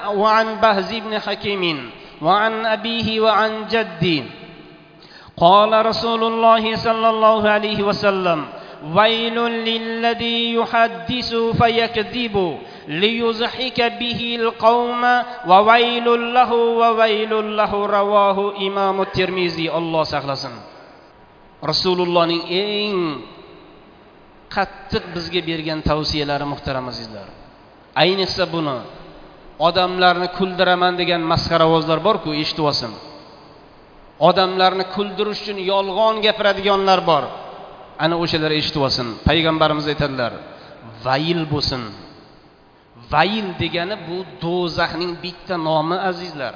وعن بهز بن حكيم وعن أبيه وعن جدي قال رسول الله صلى الله عليه وسلم ويل للذي يحدث فيكذب ليضحك به القوم وويل له رواه إمام الترمذي. الله saqlasin. Rasulullohning eng qattiq bizga bergan tavsiyalari muhtaram azizlar. Ayniqsa buni odamlarni kuldiraman degan masxaravozlar bor-ku, eshitib olsin. Odamlarni kuldirish uchun yolg'on gapiradiganlar bor. Ana o'shalar eshitib olsin. Payg'ambarimiz aytadilar: "Vayil bo'lsin." Vayil degani bu do'zaxning bitta nomi azizlar.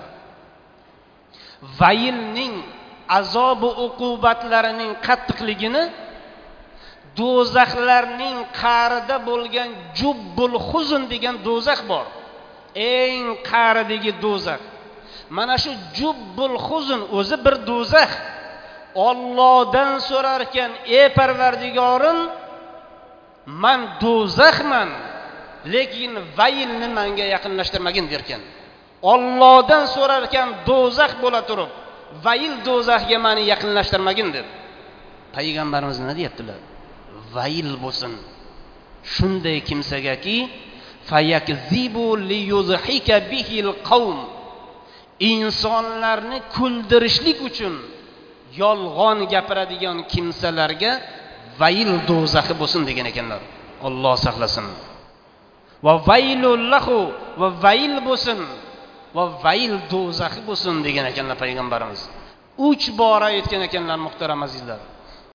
Vayilning azob va uqubatlarining qattiqligini do'zaxlarning qa'rida bo'lgan Jubbul Huzn degan do'zax bor. Eng qa'ridagi do'zax. Mana shu Jubbul Huzn o'zi bir do'zax. Allohdan so'rar ekan: "Ey Parvardigorim, men do'zaxman, lekin vayilni menga yaqinlashtirmagin" derkan. Allohdan so'rar ekan do'zax bo'la turib, vayil do'zaxga meni yaqinlashtirmagin deb. Payg'ambarimiz nima deyaptilar? Vayil bo'lsin shunday kimsagaki fayakzibu liyuzhika bihil qawm, insonlarni kuldirishlik uchun yolg'on gapiradigan kimsalarga vayil do'zaxi bo'lsin degan ekanlar. Alloh saqlasin. Va vaylul lahu, va vayil bo'lsin, va vayil do'zaxi bo'lsin degan ekanlar payg'ambarimiz. 3 bora aytgan ekanlar muhtaram azizlar.